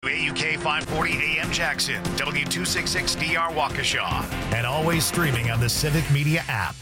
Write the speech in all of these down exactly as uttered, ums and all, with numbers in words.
A U K five forty A M Jackson, W two sixty-six D R Waukesha, and always streaming on the Civic Media app.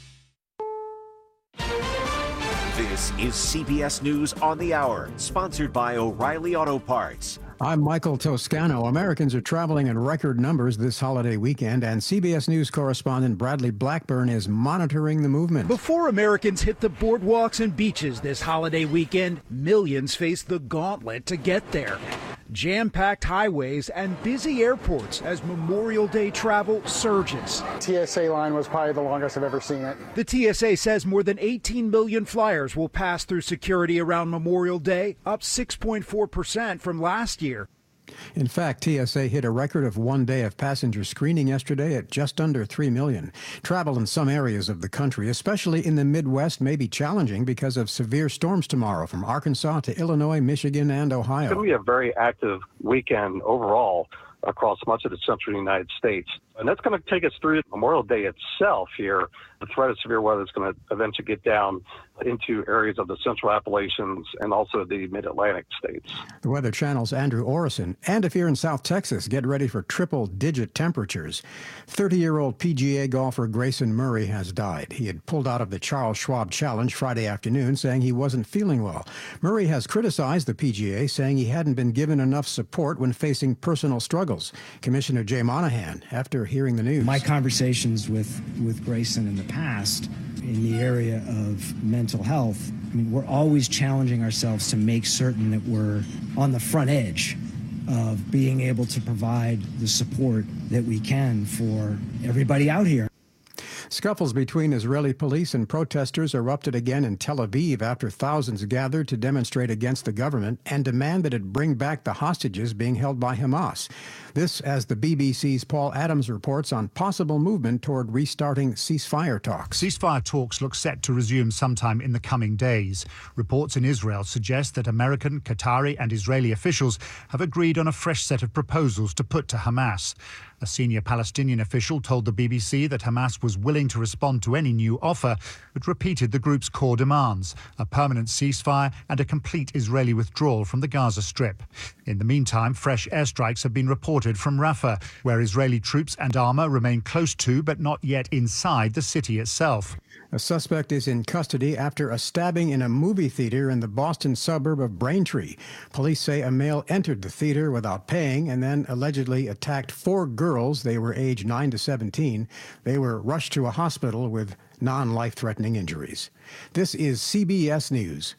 This is C B S News on the Hour, sponsored by O'Reilly Auto Parts. I'm Michael Toscano. Americans are traveling in record numbers this holiday weekend, and C B S News correspondent Bradley Blackburn is monitoring the movement. Before Americans hit the boardwalks and beaches this holiday weekend, millions face the gauntlet to get there. Jam-packed highways and busy airports as Memorial Day travel surges. T S A line was probably the longest I've ever seen it. The T S A says more than eighteen million flyers will pass through security around Memorial Day, up six point four percent from last year. In fact, T S A hit a record of one day of passenger screening yesterday at just under three million. Travel in some areas of the country, especially in the Midwest, may be challenging because of severe storms tomorrow from Arkansas to Illinois, Michigan, and Ohio. It's going to be a very active weekend overall across much of the central United States. And that's going to take us through Memorial Day itself here. The threat of severe weather is going to eventually get down into areas of the central Appalachians and also the mid-Atlantic states. The Weather Channel's Andrew Orison. And if you're in South Texas, get ready for triple-digit temperatures. thirty-year-old P G A golfer Grayson Murray has died. He had pulled out of the Charles Schwab Challenge Friday afternoon, saying he wasn't feeling well. Murray has criticized the P G A, saying he hadn't been given enough support when facing personal struggles. Commissioner Jay Monahan, after hearing the news. My conversations with, with Grayson in the past in the area of mental health, I mean, we're always challenging ourselves to make certain that we're on the front edge of being able to provide the support that we can for everybody out here. Scuffles between Israeli police and protesters erupted again in Tel Aviv after thousands gathered to demonstrate against the government and demand that it bring back the hostages being held by Hamas. This as the B B C's Paul Adams reports on possible movement toward restarting ceasefire talks. Ceasefire talks look set to resume sometime in the coming days. Reports in Israel suggest that American, Qatari and Israeli officials have agreed on a fresh set of proposals to put to Hamas. A senior Palestinian official told the B B C that Hamas was willing to respond to any new offer, but repeated the group's core demands, a permanent ceasefire and a complete Israeli withdrawal from the Gaza Strip. In the meantime, fresh airstrikes have been reported from Rafah, where Israeli troops and armor remain close to but not yet inside the city itself. A suspect is in custody after a stabbing in a movie theater in the Boston suburb of Braintree. Police say a male entered the theater without paying and then allegedly attacked four girls. They were aged nine to seventeen. They were rushed to a hospital with non-life-threatening injuries. This is C B S News.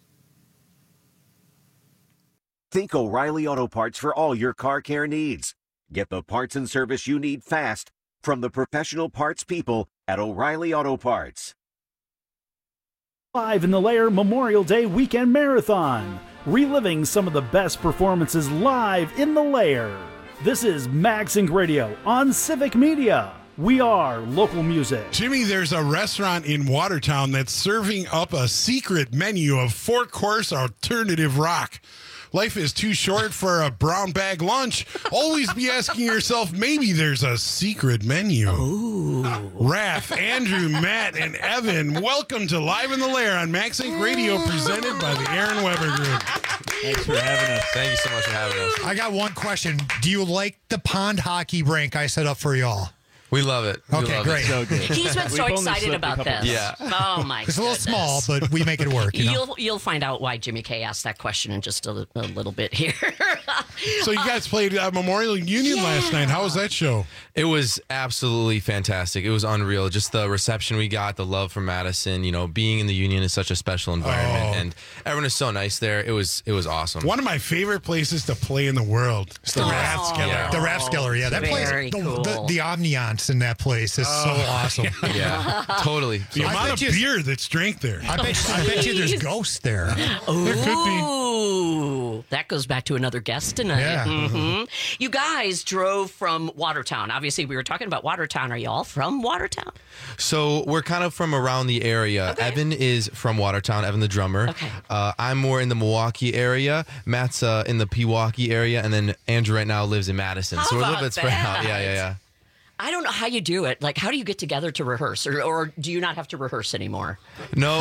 Think O'Reilly Auto Parts for all your car care needs. Get the parts and service you need fast from the professional parts people at O'Reilly Auto Parts. Live in the Lair Memorial Day Weekend Marathon, reliving some of the best performances live in the Lair. This is MagSync Radio on Civic Media. We are local music. Jimmy, there's a restaurant in Watertown that's serving up a secret menu of four-course alternative rock. Life is too short for a brown bag lunch. Always be asking yourself, maybe there's a secret menu. Ooh. Raph, Andrew, Matt, and Evan, welcome to Live in the Lair on MagSync Radio, presented by the Aaron Weber Group. Thanks for having us. Thank you so much for having us. I got one question. Do you like the pond hockey rink I set up for y'all? We love it. We Okay, love great. It. So good. He's been so excited about this. Yeah. Oh, my It's a little goodness. small, but we make it work. You know? You'll you'll find out why Jimmy K asked that question in just a, a little bit here. So you guys played uh, Memorial Union Yeah. last night. How was that show? It was absolutely fantastic. It was unreal. Just the reception we got, the love from Madison. You know, being in the Union is such a special environment, Oh. and everyone is so nice there. It was it was awesome. One of my favorite places to play in the world is the Oh. Rathskeller. Yeah. The Rathskeller, yeah. That place, Very the, cool. the, the ambiance in that place is so awesome. Yeah, totally. The So- I amount bet of you- beer that's drank there. I bet, I bet you there's ghosts there. There could be. Ooh, that goes back to another guest tonight. Yeah. hmm You guys drove from Watertown. Obviously, we were talking about Watertown. Are y'all from Watertown? So we're kind of from around the area. Okay. Evan is from Watertown, Evan the drummer. Okay. Uh, I'm more in the Milwaukee area. Matt's uh, in the Pewaukee area. And then Andrew right now lives in Madison. How so we're a little about bit spread out. that? Yeah, yeah, yeah. I don't know how you do it. Like, how do you get together to rehearse, or, or do you not have to rehearse anymore? No,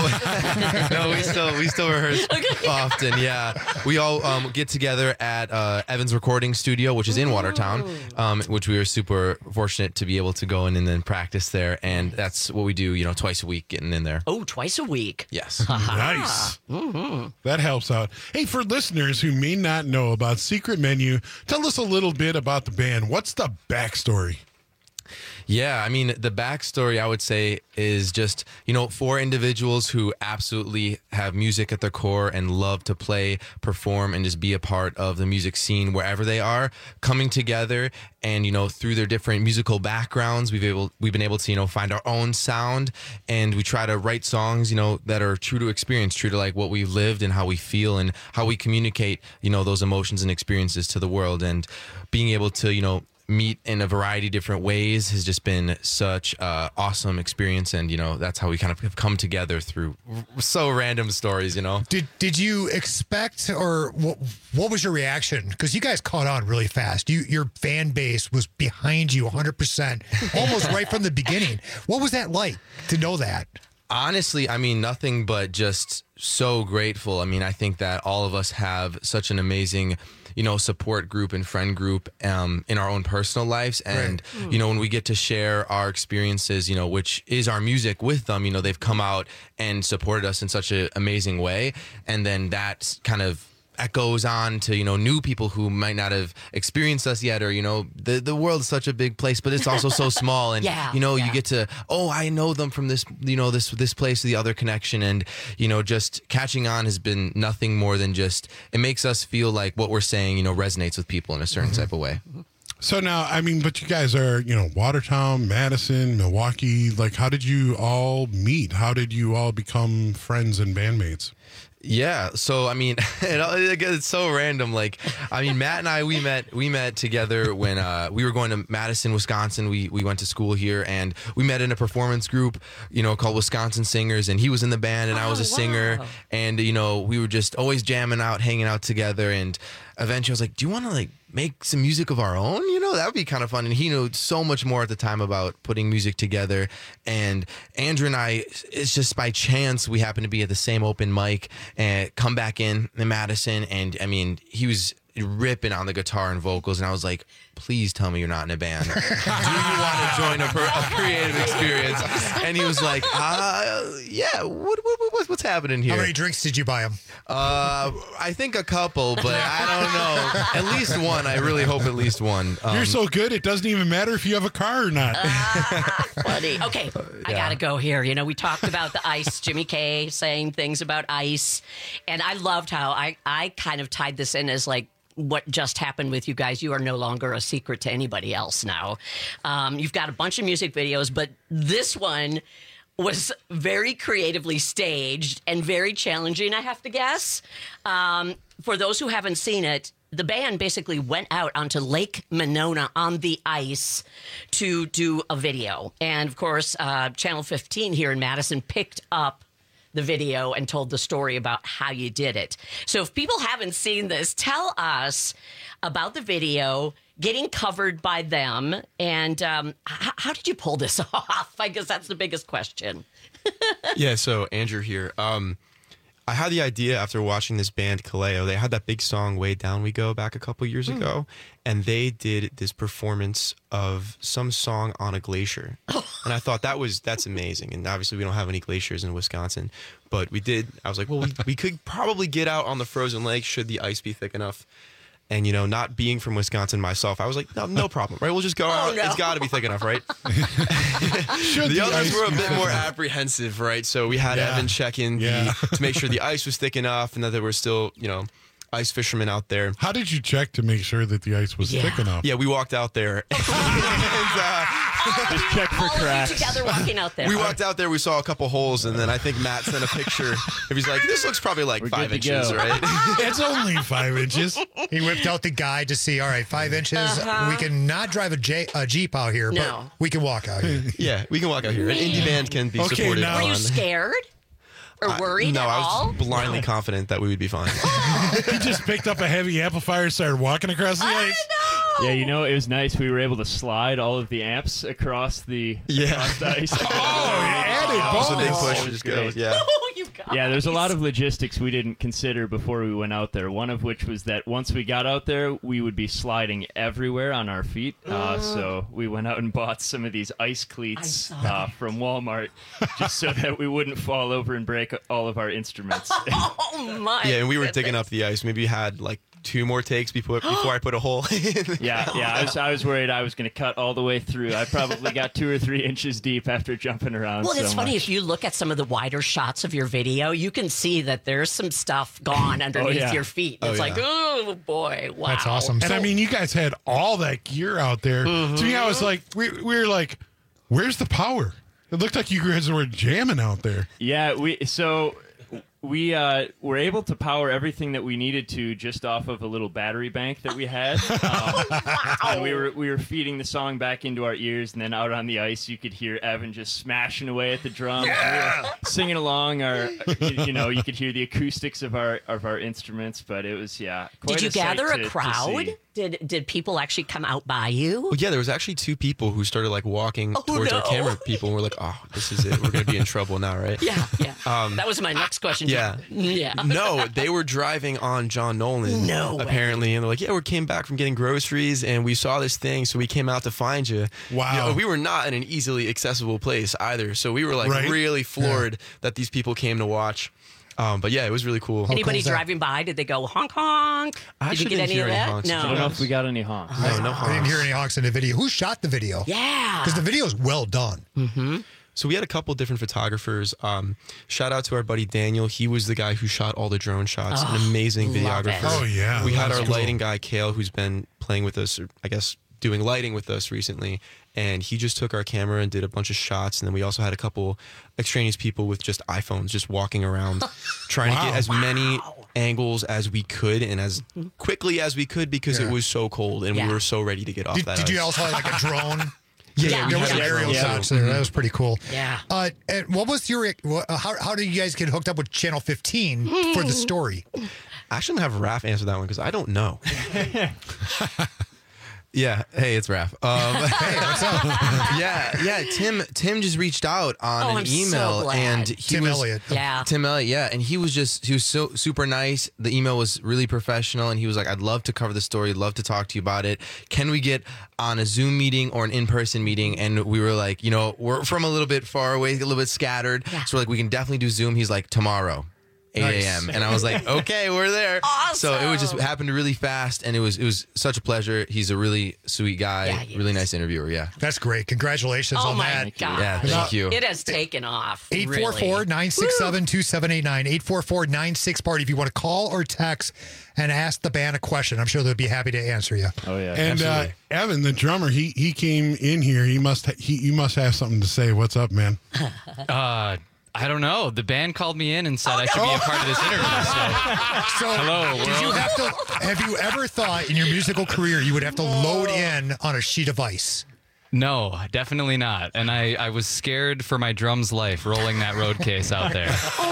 no, we still we still rehearse Okay. often. Yeah, we all um, get together at uh, Evans Recording Studio, which is in Watertown, um, which we were super fortunate to be able to go in and then practice there. And that's what we do, you know, twice a week, getting in there. Oh, twice a week. Yes. Nice. Mm-hmm. That helps out. Hey, for listeners who may not know about Secret Menu, tell us a little bit about the band. What's the backstory? Yeah, I mean, the backstory, I would say, is just, you know, for individuals who absolutely have music at their core and love to play, perform, and just be a part of the music scene wherever they are, coming together and, you know, through their different musical backgrounds, we've able we've been able to, you know, find our own sound, and we try to write songs, you know, that are true to experience, true to like what we've lived and how we feel and how we communicate, you know, those emotions and experiences to the world. And being able to, you know, meet in a variety of different ways has just been such an awesome experience. And, you know, that's how we kind of have come together through so random stories, you know. Did did you expect, or what, what was your reaction? Because you guys caught on really fast. You Your fan base was behind you one hundred percent, almost right from the beginning. What was that like to know that? Honestly, I mean, nothing but just so grateful. I mean, I think that all of us have such an amazing, you know, support group and friend group um, in our own personal lives. And, right. you know, when we get to share our experiences, you know, which is our music with them, you know, they've come out and supported us in such an amazing way. And then that kind of echoes on to, you know, new people who might not have experienced us yet, or, you know, the the world's such a big place, but it's also so small. And, yeah, you know, yeah. you get to, oh, I know them from this, you know, this, this place, the other connection. And, you know, just catching on has been nothing more than just, it makes us feel like what we're saying, you know, resonates with people in a certain mm-hmm. type of way. So now, I mean, but you guys are, you know, Watertown, Madison, Milwaukee. Like, how did you all meet? How did you all become friends and bandmates? Yeah, so I mean, it, it's so random. Like, I mean, Matt and I, we met we met together when uh, we were going to Madison, Wisconsin. We we went to school here, and we met in a performance group, you know, called Wisconsin Singers. And he was in the band, and oh, I was a wow. singer. And you know, we were just always jamming out, hanging out together. And eventually, I was like, "Do you want to like make some music of our own? You know, that would be kind of fun." And he knew so much more at the time about putting music together. And Andrew and I, it's just by chance we happened to be at the same open mic and come back in in Madison. And I mean, he was ripping on the guitar and vocals, and I was like, please tell me you're not in a band. Do you want to join a, per, a creative experience? And he was like, uh, yeah, what, what, what, what's happening here? How many drinks did you buy him? Uh, I think a couple, but I don't know. At least one. I really hope at least one. Um, You're so good, it doesn't even matter if you have a car or not. Ah, funny. Okay, I yeah. gotta go here. You know, we talked about the ice, Jimmy K saying things about ice, and I loved how I, I kind of tied this in as like, what just happened with you guys. You are no longer a secret to anybody else now. Um, you've got a bunch of music videos, but this one was very creatively staged and very challenging, I have to guess. Um, for those who haven't seen it, the band basically went out onto Lake Monona on the ice to do a video. And of course, uh, Channel fifteen here in Madison picked up the video and told the story about how you did it. So if people haven't seen this, tell us about the video, getting covered by them, and um, h- how did you pull this off? I guess that's the biggest question. Yeah, so Andrew here. Um, I had the idea after watching this band, Kaleo. They had that big song, Way Down We Go, back a couple years mm. ago, and they did this performance of some song on a glacier. And I thought that was that's amazing. And obviously we don't have any glaciers in Wisconsin, but we did. I was like, well, we, we could probably get out on the frozen lake should the ice be thick enough. And, you know, not being from Wisconsin myself, I was like, no, no problem, right? We'll just go out. Oh, no. It's got to be thick enough, right? the, the others were a bit thick more enough? apprehensive, right? So we had Yeah. Evan check in Yeah. the, to make sure the ice was thick enough and that there were still, you know, ice fishermen out there. How did you check to make sure that the ice was Yeah. thick enough? Yeah, we walked out there. and, uh, Just check for all cracks. Of you together walking out there. we walked out there, we saw a couple holes, and then I think Matt sent a picture. And he's like, this looks probably like We're five good to inches, go. right? It's only five inches. He whipped out the guide to see, all right, five inches. Uh-huh. We can not drive a, J- a Jeep out here, No. but we can walk out here. Yeah, we can walk out here. An indie band can be Okay, supported now- Were you on- scared or I- worried no, at I was all? blindly confident that we would be fine. He just picked up a heavy amplifier and started walking across the I ice. know. Yeah, you know, it was nice. We were able to slide all of the amps across the, Yeah. across the ice. Oh, added That was a big bonus. push. That was Just go. great. Yeah. Oh, you guys. Yeah, there's a lot of logistics we didn't consider before we went out there. One of which was that once we got out there, we would be sliding everywhere on our feet. Uh, so we went out and bought some of these ice cleats uh, from Walmart just so that we wouldn't fall over and break all of our instruments. Oh, my. Yeah, and we were goodness. digging up the ice. Maybe you had like two more takes before before I put a hole in. Yeah, yeah. I was, I was worried I was going to cut all the way through. I probably got two or three inches deep after jumping around. Well, so it's funny. much. If you look at some of the wider shots of your video, you can see that there's some stuff gone underneath yeah. your feet. Oh, It's yeah. like, oh, boy, wow. That's awesome. And So- I mean, you guys had all that gear out there. Mm-hmm. To me, I was like, we, we were like, where's the power? It looked like you guys were jamming out there. Yeah, we so we uh, were able to power everything that we needed to just off of a little battery bank that we had. Um, and we were we were feeding the song back into our ears, and then out on the ice, you could hear Evan just smashing away at the drums. Yeah! We were singing along. Our you, you know you could hear the acoustics of our of our instruments, but it was yeah. Quite Did you a sight gather to- a to crowd? see. Did did people actually come out by you? Well, yeah, there was actually two people who started like walking Oh, towards no. our camera people, and we're like, "Oh, this is it. We're gonna be in trouble now, right?" Yeah, yeah. Um, that was my next question. yeah. Yeah. No, they were driving on John Nolan. No way. apparently, and they're like, "Yeah, we came back from getting groceries, and we saw this thing, so we came out to find you." Wow. You know, we were not in an easily accessible place either, so we were like Right. really floored that these people came to watch. Um, but yeah, it was really cool. Anybody cool is that? driving by? Did they go honk honk? I Did you actually get didn't any hear of any that? honks. No. I don't know if we got any honks. No, no I didn't hear any honks in the video. Who shot the video? Yeah. Because the video is well done. Mm-hmm. So we had a couple different photographers. Um, shout out to our buddy Daniel. He was the guy who shot all the drone shots. Oh, An amazing love videographer. it. Oh, yeah. We had That's our cool. lighting guy Kale, who's been playing with us, or I guess doing lighting with us recently, and he just took our camera and did a bunch of shots. And then we also had a couple extraneous people with just iPhones just walking around trying Wow. to get as many angles as we could and as quickly as we could because Yeah. it was so cold and Yeah. we were so ready to get off Did, that did you ice. also have like a drone? Yeah, Yeah, we There had was some a aerial drone, shots so- there. That was pretty cool. Yeah. Uh, and what was your? what- uh, How how did you guys get hooked up with Channel fifteen for the story? I shouldn't have Raph answer that one because I don't know. Yeah, hey, it's Raph. Um, Hey, what's up? yeah, yeah. Tim, Tim just reached out on Oh, an I'm so email, glad. and he Tim was Elliott. Yeah. Tim Elliott, yeah, and he was just he was so super nice. The email was really professional, and he was like, "I'd love to cover the story. Love to talk to you about it. Can we get on a Zoom meeting or an in-person meeting?" And we were like, you know, we're from a little bit far away, a little bit scattered, Yeah. so we're like, we can definitely do Zoom. He's like, tomorrow. eight a.m. Nice. And I was like, okay, we're there. So it was just Awesome. happened really fast, and it was it was such a pleasure. He's a really sweet guy, Yeah, he really is. nice interviewer. Yeah, That's great. Congratulations Oh on my that. God. yeah. Thank you. It has taken off. eight four four, nine six seven, two seven eight nine. eight four four, nine six party if you want to call or text and ask the band a question. I'm sure they'll be happy to answer you. Oh yeah, And uh, absolutely. Evan, the drummer, he he came in here. He must ha- he you must have something to say. What's up, man? Uh, I don't know. The band called me in and said I should be a part of this interview. So, So, hello, did you world. have to? Have you ever thought in your musical career you would have to load in on a sheet of ice? No, definitely not. And I, I was scared for my drum's life rolling that road case out there.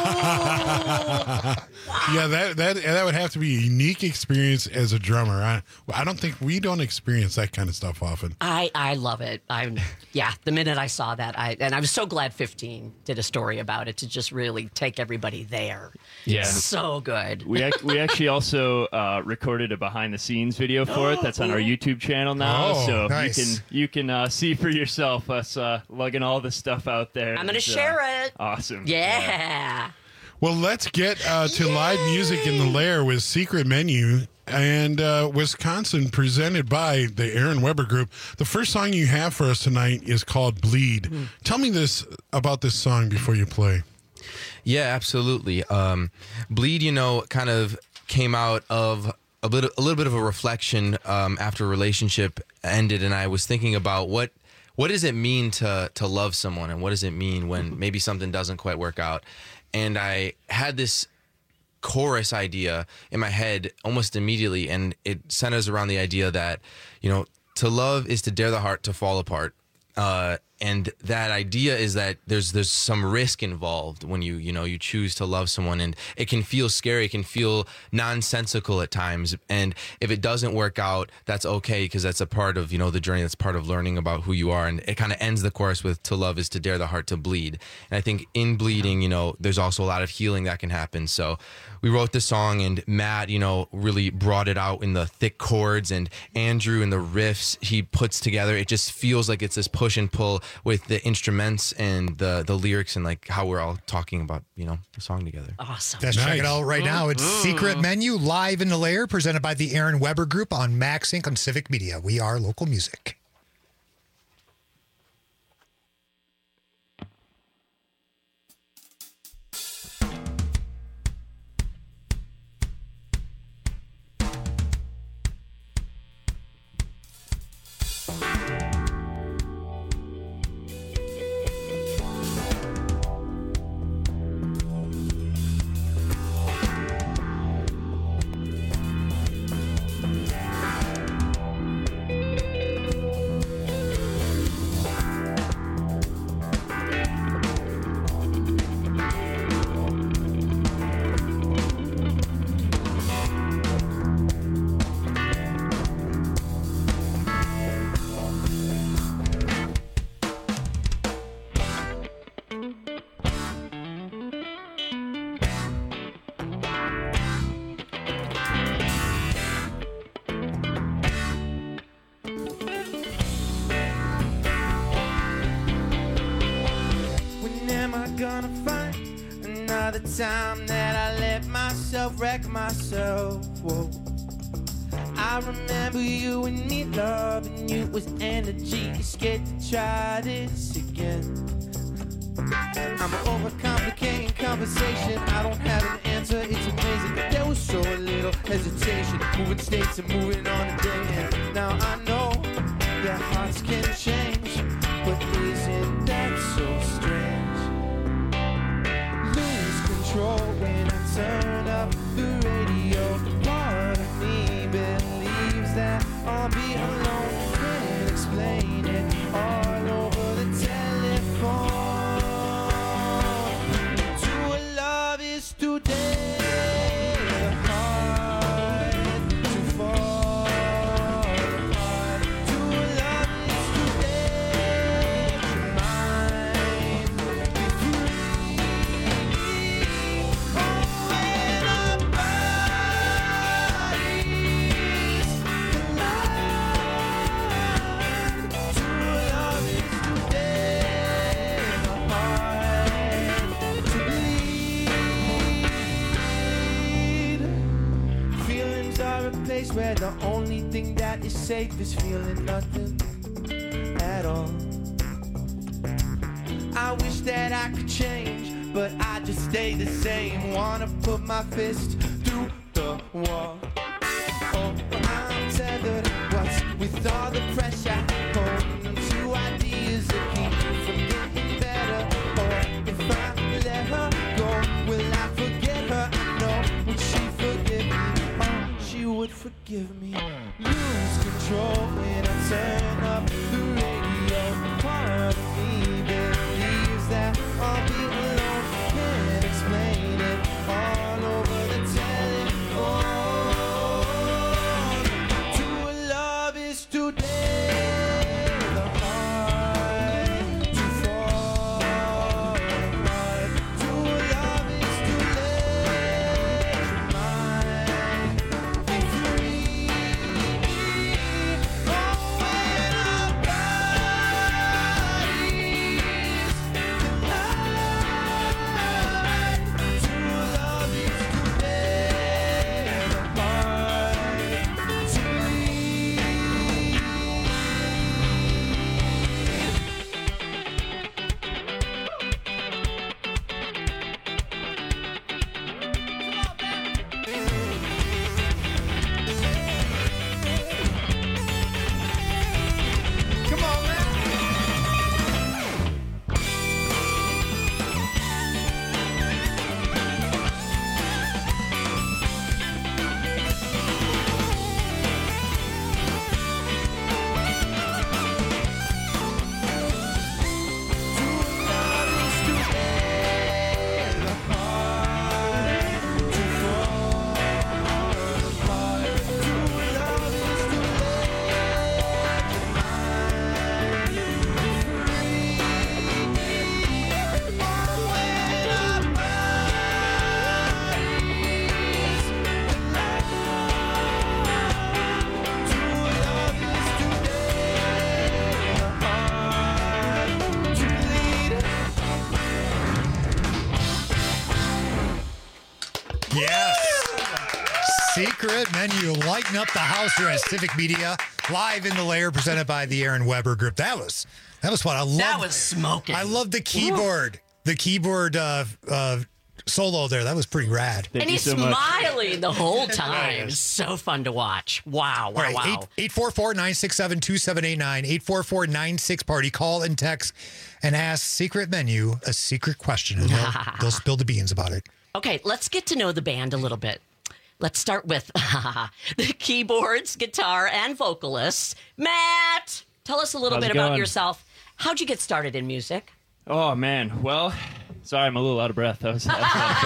Yeah, that that that would have to be a unique experience as a drummer. I I don't think we don't experience that kind of stuff often. I, I love it. I'm yeah. The minute I saw that, I and I was so glad fifteen did a story about it to just really take everybody there. Yeah. so good. We ac- we actually also uh, recorded a behind the scenes video for it. That's on our YouTube channel now, Oh, so nice. you can you can uh, see for yourself us uh, lugging all this stuff out there. I'm gonna It's, uh, share it. Awesome. Yeah. Well, let's get uh, to live music in the Lair with Secret Menu and uh, Wisconsin, presented by the Aaron Weber Group. The first song you have for us tonight is called "Bleed." Mm. Tell me this about this song before you play. Yeah, absolutely. Um, Bleed, you know, kind of came out of a little, a little bit of a reflection um, after a relationship ended, and I was thinking about what what does it mean to to love someone, and what does it mean when maybe something doesn't quite work out. And I had this chorus idea in my head almost immediately, and it centers around the idea that, you know, to love is to dare the heart to fall apart. Uh, and that idea is that there's there's some risk involved when you you know you choose to love someone, and it can feel scary, it can feel nonsensical at times, and if it doesn't work out, that's okay, because that's a part of you know the journey, that's part of learning about who you are. And it kind of ends the chorus with, to love is to dare the heart to bleed. And I think in bleeding, you know there's also a lot of healing that can happen. So we wrote this song, and Matt you know really brought it out in the thick chords, and Andrew and the riffs he puts together. It just feels like it's this push and pull with the instruments and the the lyrics, and like how we're all talking about you know the song together. Awesome. Let's Nice. check it out right now. It's Secret Menu live in the layer, presented by the Aaron Weber Group on Max Inc on Civic Media. We are local music. gonna find another time that I let myself wreck myself. Whoa. I remember you and me loving you was energy. You're scared to try this again. I'm overcomplicating conversation. I don't have an answer, it's amazing. There was so little hesitation. Moving states and moving on today. And now I know that hearts can change, but isn't that so strange? Lose control when I turn up the radio. Part of me believes that I'll be alone. Can't explain it all over the telephone. To a love is today. Where the only thing that is safe is feeling nothing at all. I wish that I could change, but I just stay the same. Wanna put my fist through the wall. Oh, I'm tethered. What's with all the pressure? Holding on to ideas that keep me from getting better. Or if I let her go, will I forget her? I know, would she forgive me? Oh, she would forgive me. Lose control when I turn up the radio. Part of me believes that I'll be alone. Can't explain it all over the telephone. To a love is today. The heart to fall apart. To a love is too late. Your mind be free. Oh, when our bodies collide. To a love is today. The heart to lead. Secret Menu, lighting up the house here at Civic Media, live in the lair, presented by the Aaron Weber Group. That was that was fun. I love That was smoking. I love the keyboard, the keyboard uh, uh, solo there. That was pretty rad. and he's smiling the whole time. It's so fun to watch. Wow, wow, All right, wow. eight four four, nine six seven, two seven eight nine, eight four four, nine six party. Call and text and ask Secret Menu a secret question, and they'll, they'll spill the beans about it. Okay, let's get to know the band a little bit. Let's start with the keyboards, guitar, and vocalists. Matt, tell us a little How's bit it about going? yourself. How'd you get started in music? Oh man, well, sorry, I'm a little out of breath. That was, that was a lot of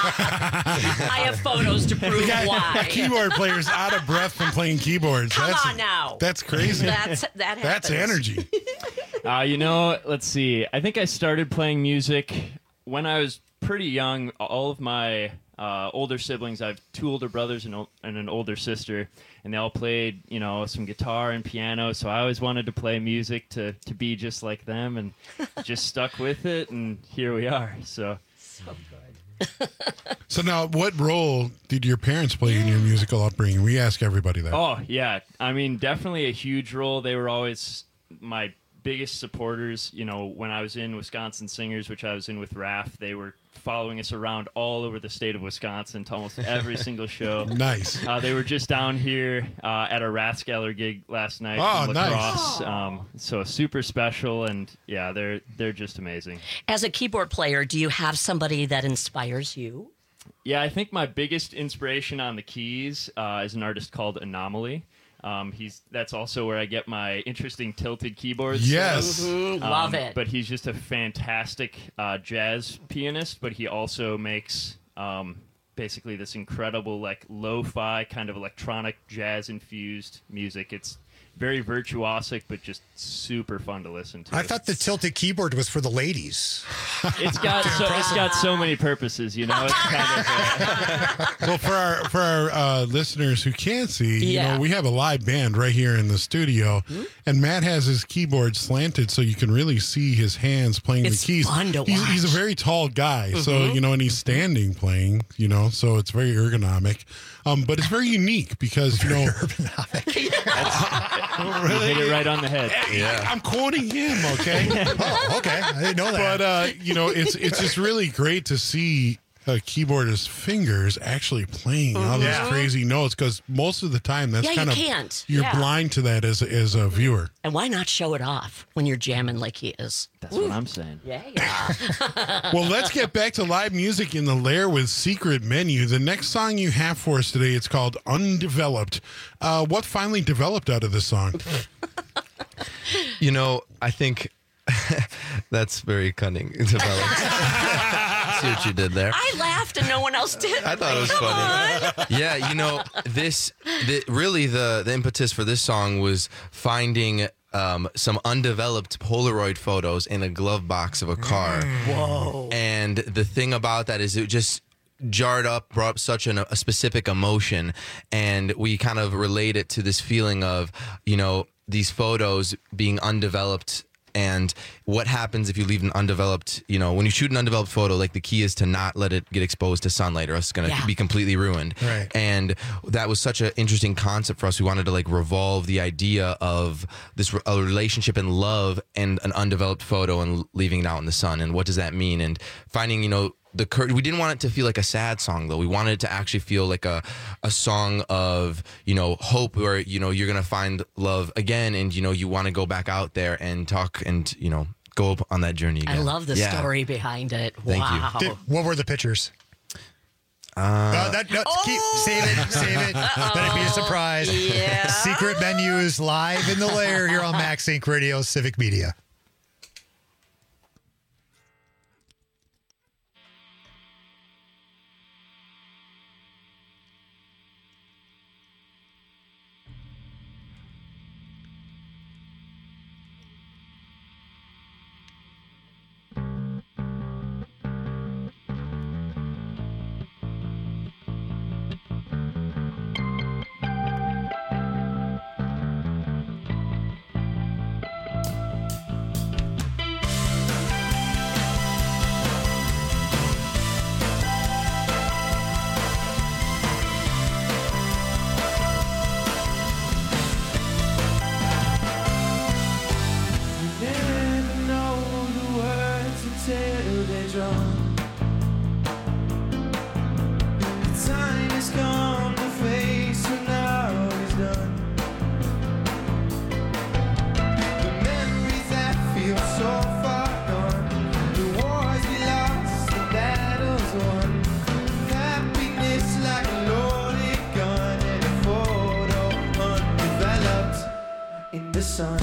fun. I have photos to prove why. Keyboard players out of breath from playing keyboards. Come that's, on now. That's crazy. That's that happens. That's energy. Uh, you know, let's see. I think I started playing music when I was pretty young. All of my uh, older siblings, I have two older brothers and, o- and an older sister, and they all played, you know, some guitar and piano. So I always wanted to play music to, to be just like them, and just stuck with it, and here we are. So. So good. So now, what role did your parents play in your musical upbringing? We ask everybody that. Oh, yeah. I mean, definitely a huge role. They were always my biggest supporters. You know, when I was in Wisconsin Singers, which I was in with Raph, they were following us around all over the state of Wisconsin to almost every single show. Nice. Uh, they were just down here uh, at our Rathskeller gig last night. Oh, from nice. lacrosse. Um, so super special, and yeah, they're they're just amazing. As a keyboard player, do you have somebody that inspires you? Yeah, I think my biggest inspiration on the keys uh, is an artist called Anomaly. Um, he's that's also where I get my interesting tilted keyboards. Yes. Mhm, love it. But he's just a fantastic uh, jazz pianist, but he also makes um, basically this incredible like lo-fi kind of electronic jazz infused music. It's very virtuosic, but just super fun to listen to. I thought the tilted keyboard was for the ladies. It's got so, it's got so many purposes, you know. It's kind of uh, Well, for our for our uh, listeners who can't see, you Yeah. know, we have a live band right here in the studio, and Matt has his keyboard slanted so you can really see his hands playing It's the keys. fun to he's, he's a watch. very tall guy, so Mhm. you know, and he's standing playing, you know, so it's very ergonomic. Um, but it's very unique because you know, you hit it right on the head. Yeah. I'm quoting him, okay? Oh, okay. I didn't know that. But uh, you know, it's it's just really great to see a keyboardist's fingers actually playing all those Mhm. crazy notes, because most of the time that's Yeah, you kind of can't. you're Yeah. blind to that as a, as a viewer. And why not show it off when you're jamming like he is? That's what I'm saying. Yeah, yeah. Well, let's get back to live music in the lair with Secret Menu. The next song you have for us today, it's called Undeveloped. Uh, what finally developed out of this song? You know, I think that's very cunning. Developed. See what you did there. I laughed and no one else did. I thought it was Come funny. on. Yeah, you know, this the, really the the impetus for this song was finding um, some undeveloped Polaroid photos in a glove box of a car. Whoa! And the thing about that is it just jarred up, brought up such an, a specific emotion, and we kind of relate it to this feeling of, you know, these photos being undeveloped. And what happens if you leave an undeveloped, you know, when you shoot an undeveloped photo, like the key is to not let it get exposed to sunlight or else it's going to Yeah. be completely ruined. Right. And that was such an interesting concept for us. We wanted to like revolve the idea of this a relationship and love and an undeveloped photo and leaving it out in the sun. And what does that mean? And finding, you know, the cur- we didn't want it to feel like a sad song though. We wanted it to actually feel like a a song of, you know, hope, where, you know, you're gonna find love again, and you know you want to go back out there and talk and, you know, go up on that journey again. I love the Yeah. story behind it. Thank you. wow. Did- what were the pictures? Uh, Uh, that, no, keep, save it, save it. Let it be a surprise. Yeah. Secret Menu is live in the lair here on Max Inc Radio, Civic Media. in the sun.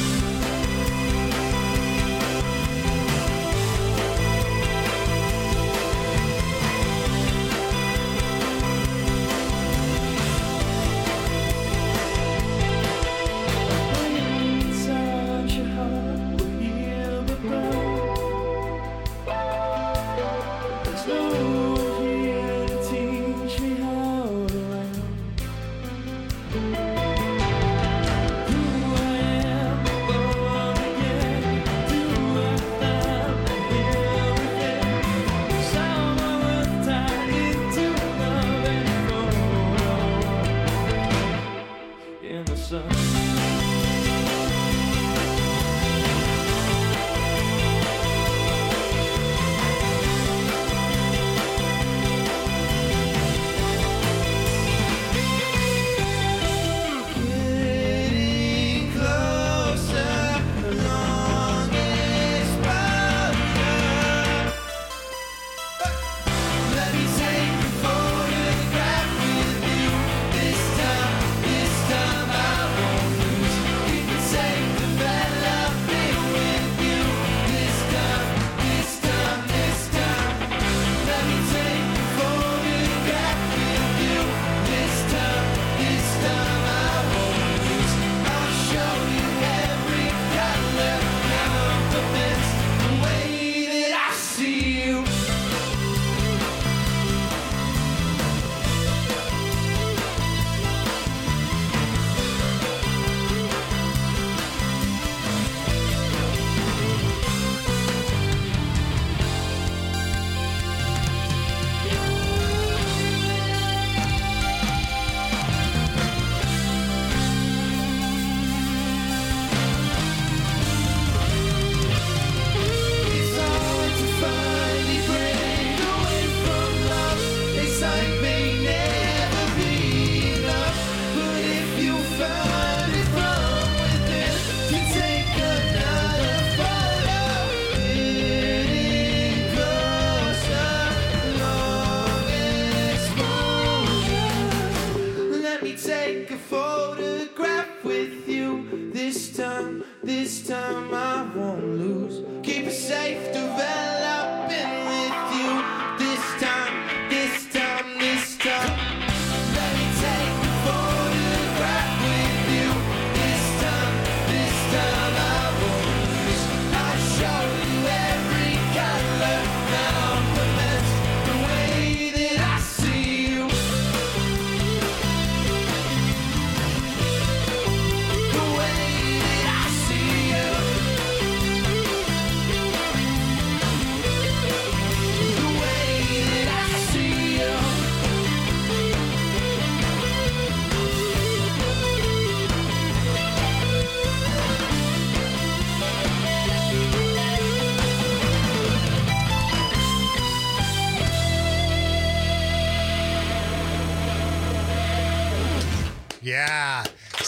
Yeah.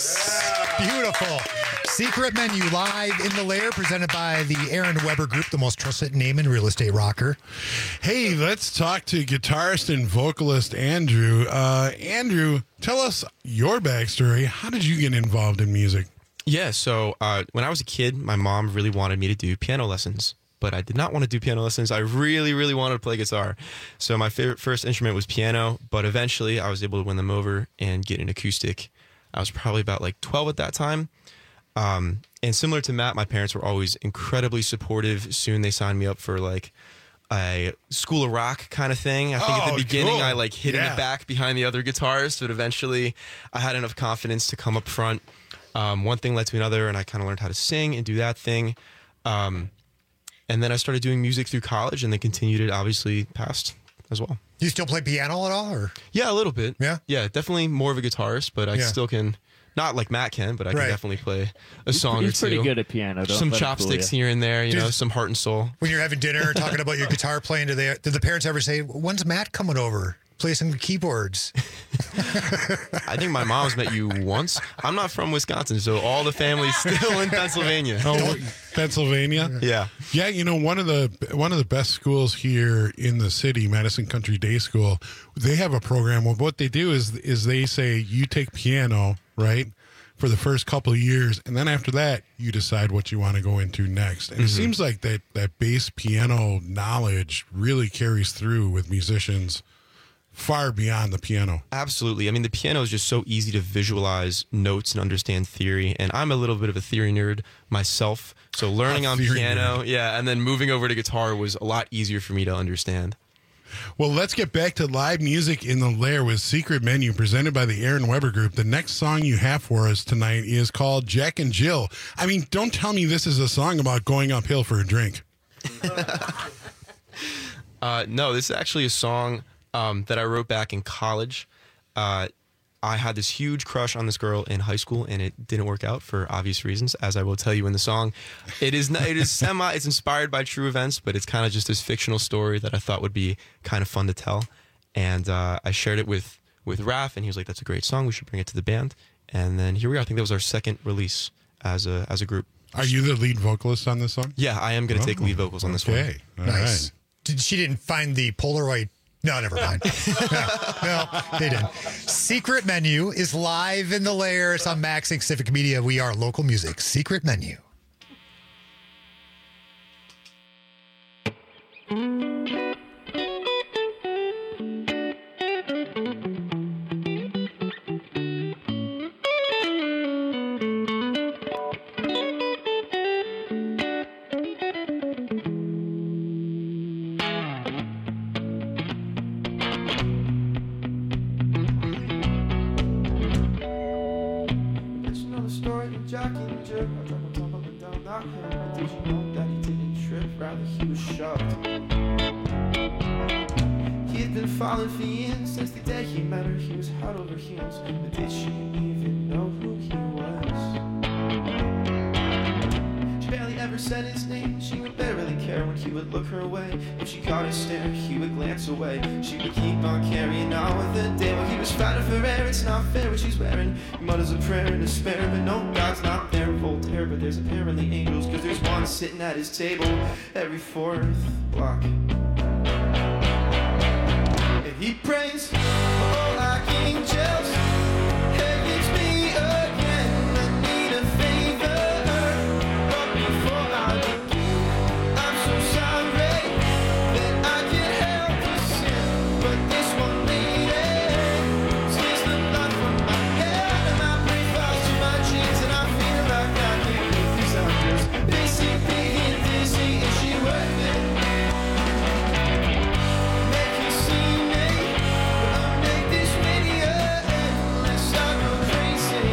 Beautiful. Secret Menu live in the Lair, presented by the Aaron Weber Group, the most trusted name in real estate rocker. Hey, let's talk to guitarist and vocalist Andrew. Uh, Andrew, tell us your backstory. How did you get involved in music? Yeah, so uh, when I was a kid, my mom really wanted me to do piano lessons, but I did not want to do piano lessons. I really, really wanted to play guitar. So my favorite first instrument was piano, but eventually I was able to win them over and get an acoustic. I was probably about like twelve at that time. Um, and similar to Matt, my parents were always incredibly supportive. Soon they signed me up for like a School of Rock kind of thing. I think oh, at the beginning cool. I like hid yeah. in the back behind the other guitarists, but eventually I had enough confidence to come up front. Um, one thing led to another, and I kind of learned how to sing and do that thing. Um, and then I started doing music through college, and then continued it obviously past as well. Do you still play piano at all, or? Yeah, a little bit. Yeah? Yeah, definitely more of a guitarist, but I Yeah. still can, not like Matt can, but I can Right. definitely play a He's- song he's or two. pretty good at piano, don't Some let it fool chopsticks ya. here and there, you Dude. know, some heart and soul. When you're having dinner, talking about your guitar playing, do they, did the parents ever say, when's Matt coming over? Play some keyboards. I think my mom's met you once. I'm not from Wisconsin, so all the family's still in Pennsylvania. Oh, Pennsylvania? Yeah. Yeah, you know, one of the one of the best schools here in the city, Madison Country Day School, they have a program where what they do is is they say you take piano, right? for the first couple of years, and then after that, you decide what you want to go into next. And Mm-hmm. it seems like that that bass piano knowledge really carries through with musicians far beyond the piano. Absolutely. I mean, the piano is just so easy to visualize notes and understand theory. And I'm a little bit of a theory nerd myself. So learning A on theory piano, nerd. yeah, and then moving over to guitar was a lot easier for me to understand. Well, let's get back to live music in the Lair with Secret Menu presented by the Aaron Weber Group. The next song you have for us tonight is called Jack and Jill. I mean, don't tell me this is a song about going uphill for a drink. Uh, no, this is actually a song um, that I wrote back in college. Uh, I had this huge crush on this girl in high school, and it didn't work out for obvious reasons, as I will tell you in the song. It is not, it is semi. It's inspired by true events, but it's kind of just this fictional story that I thought would be kind of fun to tell. And uh, I shared it with with Raph, and he was like, "That's a great song. We should bring it to the band." And then here we are. I think that was our second release as a as a group. Are you the lead vocalist on this song? Yeah, I am going to Oh, take lead vocals on this okay. one. All Nice. right. Did, she didn't find the Polaroid. No, never mind. no, no, they didn't. Secret Menu is live in the Lair. It's on Maxing Civic Media. We are local music. Secret Menu. Did you know the story of Jack and Jill? I drove him tumbling down that hill. But did you know that he didn't trip? Rather, he was shoved. He had been falling for years since the day he met her. He was head over heels. But did she even know who he was? She barely ever said his name. She would barely care when he would look her way. If she caught his stare, he would glance away. She would keep on carrying on with the day. While he was fighting for air, it's not fair what she's wearing. He mutters a prayer in despair, but no, God's not there. Voltaire, but there's apparently angels, cause there's one sitting at his table every fourth block. And he prays, oh, like angels. Hey, it's me again. I need a favor. But before I begin, I'm so sorry that I can't help but sin. But this one lady squeezes the blood from my head, and my brain falls to my cheeks, and I feel like I can't live these hours. Busy being dizzy, and she worth it. Make you see me, but I'll make this video unless I go crazy.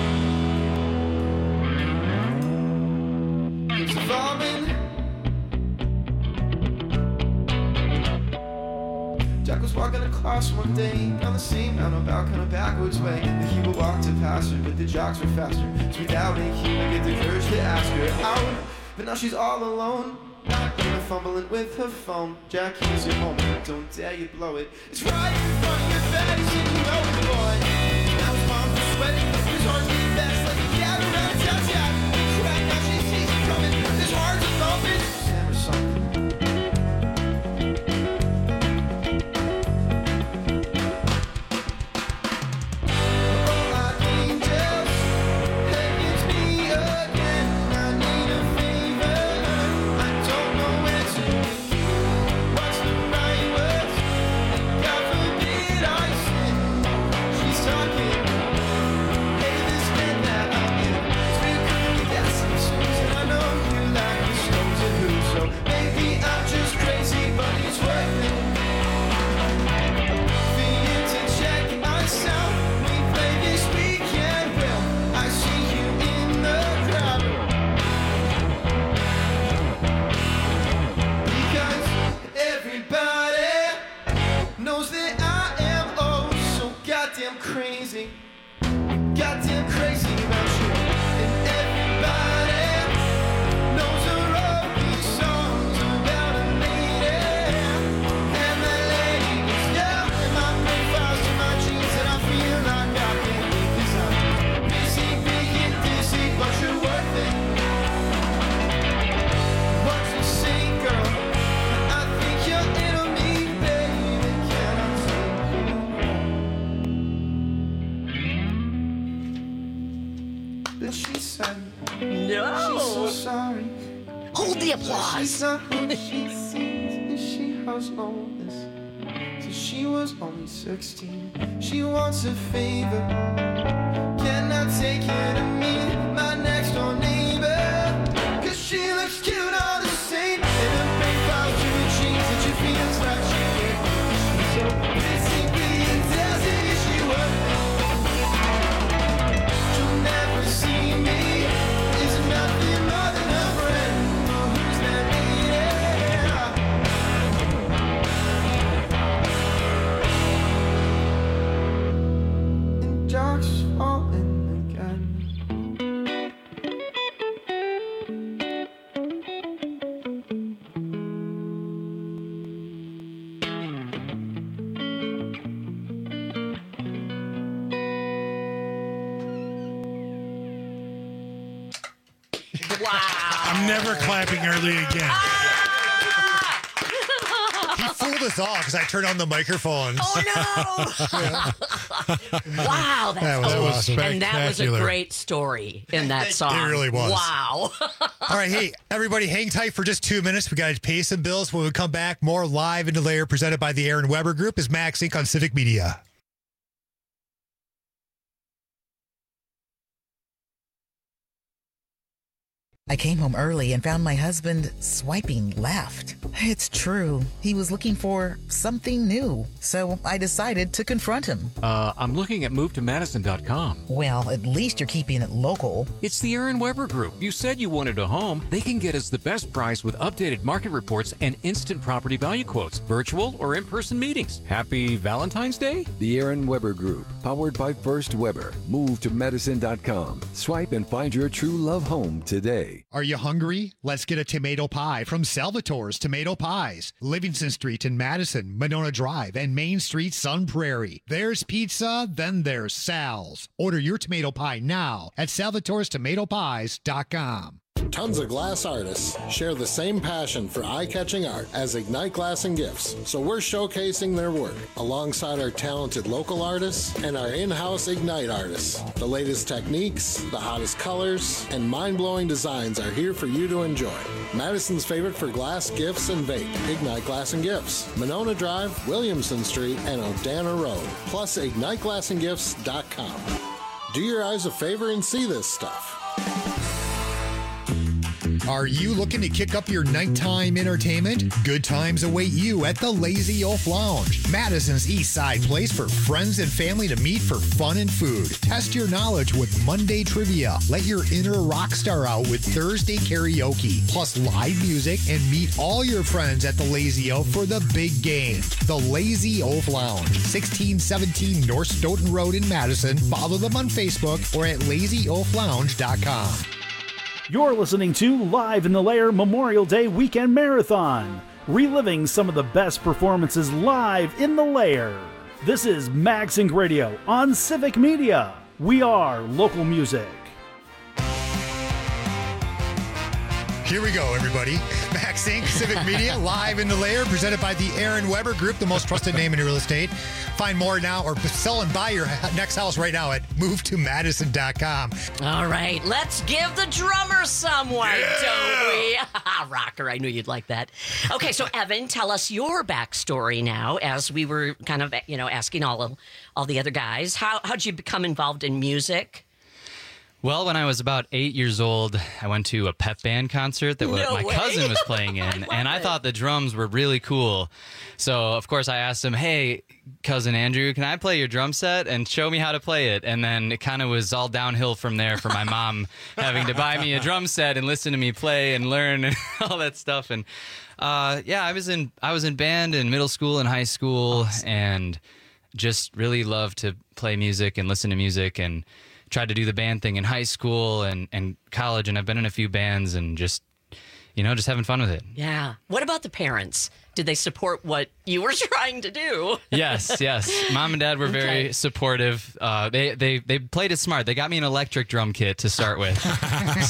It's evolving. Jack was walking across one day down the same roundabout, kind of backwards way that he would walk to pass her, but the jocks were faster. So we doubted he would get the courage to ask her out. But now she's all alone, not even fumbling with her phone. Jack, here's your moment, don't dare you blow it. It's right in front of your face, and you know it, boy. Now his palms are sweating, his heart beating fast like a cat around town. Jack, crack, now she sees it coming. His heart's a thumping. Sam or something. She's No. She's so sorry. Hold the applause. She's not who she seems, and she has known this since she was only sixteen. She wants a favor. Can I take her to meet my next door neighbor? Cause she looks cute all the same. And her big brown jewelry jeans that she feels like she can't. She's so busy being dancing if she were. She'll never see me. Is nothing more than a friend. Oh, who's that lady? And dark's falling again. I'm never clapping early again. He fooled us all because I turned on the microphones. Oh no! Wow, that's That was cool. awesome. And that was a Spectacular. great story in that song. It really was. Wow. All right, hey, everybody, hang tight for just two minutes. We got to pay some bills. When we come back, more Live in the Layer presented by the Aaron Weber Group is Max Incorporated on Civic Media. I came home early and found my husband swiping left. It's true. He was looking for something new. So I decided to confront him. Uh, I'm looking at move to madison dot com. Well, at least you're keeping it local. It's the Aaron Weber Group. You said you wanted a home. They can get us the best price with updated market reports and instant property value quotes, virtual or in-person meetings. Happy Valentine's Day? The Aaron Weber Group, powered by First Weber. move to madison dot com. Swipe and find your true love home today. Are you hungry? Let's get a tomato pie from Salvatore's Tomato Pies. Livingston Street in Madison, Monona Drive, and Main Street, Sun Prairie. There's pizza, then there's Sal's. Order your tomato pie now at salvatores tomato pies dot com. Tons of glass artists share the same passion for eye-catching art as Ignite Glass and Gifts, so we're showcasing their work alongside our talented local artists and our in-house Ignite artists. The latest techniques, the hottest colors, and mind-blowing designs are here for you to enjoy. Madison's favorite for glass, gifts, and vape, Ignite Glass and Gifts, Monona Drive, Williamson Street, and Odana Road, plus ignite glass and gifts dot com. Do your eyes a favor and see this stuff. Are you looking to kick up your nighttime entertainment? Good times await you at the Lazy Oaf Lounge, Madison's East Side place for friends and family to meet for fun and food. Test your knowledge with Monday trivia. Let your inner rock star out with Thursday karaoke, plus live music, and meet all your friends at the Lazy Oaf for the big game. The Lazy Oaf Lounge, sixteen seventeen North Stoughton Road in Madison. Follow them on Facebook or at lazy oaf lounge dot com. You're listening to Live in the Lair Memorial Day Weekend Marathon, reliving some of the best performances live in the Lair. This is Max Inc Radio on Civic Media. We are local music. Here we go, everybody. Max Incorporated, Civic Media, Live in the Lair, presented by the Aaron Weber Group, the most trusted name in real estate. Find more now or sell and buy your next house right now at move to madison dot com. All right, let's give the drummer some white, don't we? Rocker, I knew you'd like that. Okay, so Evan, tell us your backstory now, as we were kind of, you know, asking all of, all the other guys. How how'd you become involved in music? Well, when I was about eight years old, I went to a pep band concert that No my way. cousin was playing in, I and I thought the drums were really cool. So, of course, I asked him, hey, cousin Andrew, can I play your drum set and show me how to play it? And then it kind of was all downhill from there for my mom having to buy me a drum set and listen to me play and learn and all that stuff. And uh, yeah, I was in I was in band in middle school and high school, awesome. And just really loved to play music and listen to music, and tried to do the band thing in high school and, and college, and I've been in a few bands and just, you know, just having fun with it. Yeah. What about the parents? Did they support what you were trying to do? Yes, yes. Mom and Dad were very Okay. supportive. Uh, they, they they played it smart. They got me an electric drum kit to start with. So, and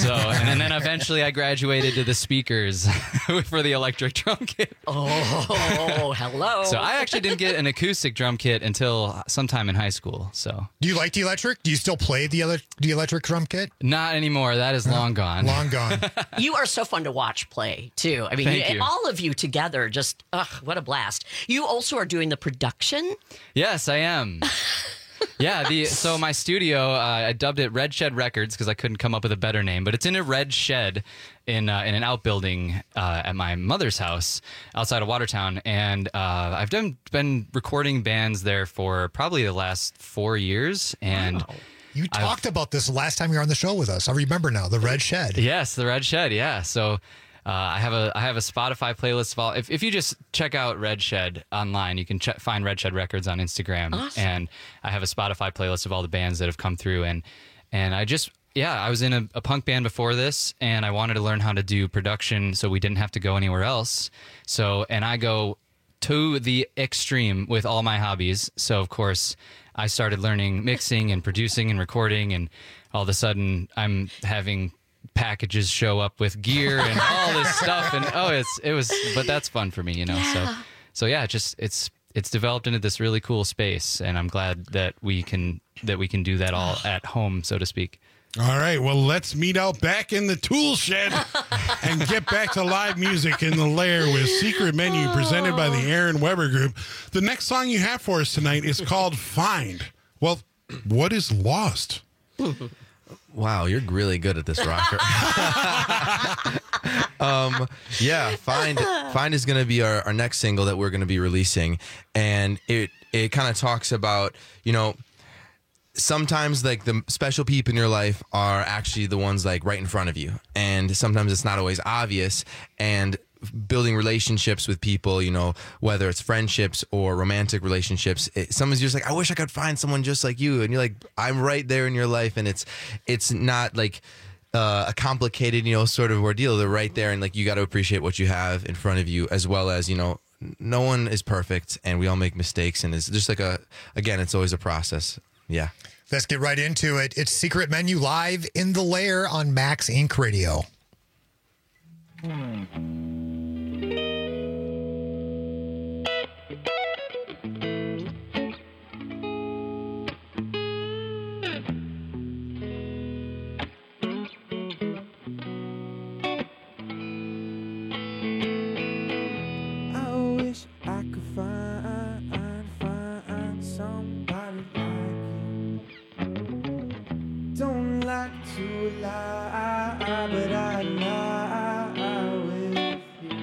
And then eventually I graduated to the speakers for the electric drum kit. Oh, hello. So I actually didn't get an acoustic drum kit until sometime in high school. So Do you like the electric? Do you still play the ele- the electric drum kit? Not anymore. That is long gone. Long gone. You are so fun to watch play, too. I mean, Thank you, you. all of you together, just, ugh, what a blast. You also are doing the production? Yes, I am. Yeah, the so my studio, uh, I dubbed it Red Shed Records because I couldn't come up with a better name, but it's in a red shed in uh, in an outbuilding uh, at my mother's house outside of Watertown, and uh, I've done been recording bands there for probably the last four years, and. Wow. You talked I've, about this last time you were on the show with us. I remember now, the Red Shed. Yes, the Red Shed. Yeah. So uh, I have a I have a Spotify playlist of all. If if you just check out Red Shed online, you can ch- find Red Shed Records on Instagram, awesome. And I have a Spotify playlist of all the bands that have come through. And and I just yeah, I was in a, a punk band before this, and I wanted to learn how to do production, so we didn't have to go anywhere else. So and I go to the extreme with all my hobbies. So of course. I started learning mixing and producing and recording, and all of a sudden I'm having packages show up with gear and all this stuff. And oh, it's it was, but that's fun for me, you know. Yeah. So, so yeah, it just it's it's developed into this really cool space, and I'm glad that we can that we can do that all at home, so to speak. All right, well, let's meet out back in the tool shed and get back to live music in the Lair with Secret Menu presented by the Aaron Weber Group. The next song you have for us tonight is called Find. Well, what is lost? Wow, you're really good at this, Rocker. um, yeah, Find Find is going to be our, our next single that we're going to be releasing, and it it kind of talks about, you know, sometimes like the special people in your life are actually the ones like right in front of you, and sometimes it's not always obvious. And building relationships with people, you know, whether it's friendships or romantic relationships, it, sometimes you're just like, I wish I could find someone just like you, and you're like, I'm right there in your life, and it's it's not like uh, a complicated, you know, sort of ordeal. They're right there, and like you got to appreciate what you have in front of you, as well as, you know, no one is perfect, and we all make mistakes, and it's just like a again, it's always a process. Yeah. Let's get right into it. It's Secret Menu live in the Lair on Max Inc Radio. I wish I could find, find somebody like you. Don't like to lie, but I lie with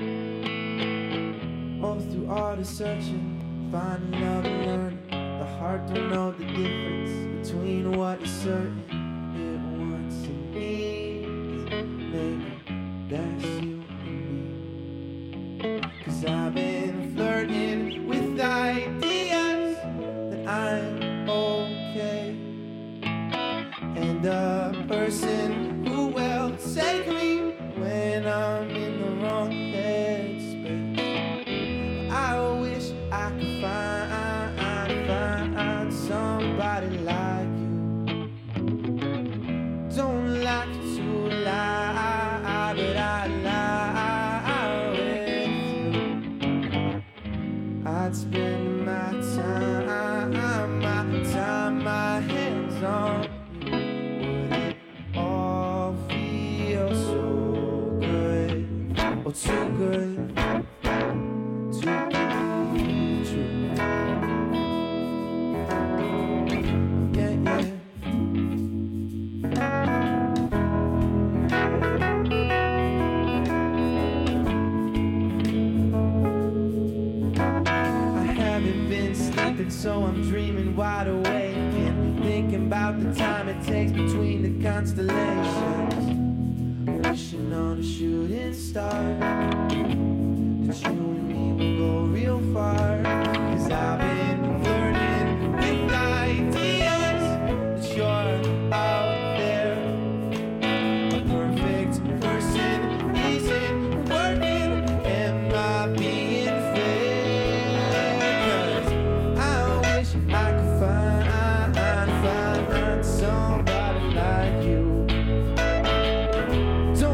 you. All through all the searching, finding love and learning. The heart don't know the difference between what is certain and what's in needs. Maybe that's you and me. Cause I've been flirting with ideas that I'm okay. And a person who will take me when I'm in the wrong headspace. I wish I could find, find somebody like you. Don't like to lie, but I lie with you. I'd spend my time, my time, my hands on. Oh, too good, too good to be true. Yeah, yeah. I haven't been sleeping, so I'm dreaming wide awake and thinking about the time it takes between the constellations. Wishing on a shooting star, that you and me will go real far. Cause I've been flirting with ideas that you're out there. A perfect person isn't working. Am I being fair? Cause I wish I could find, find somebody like you.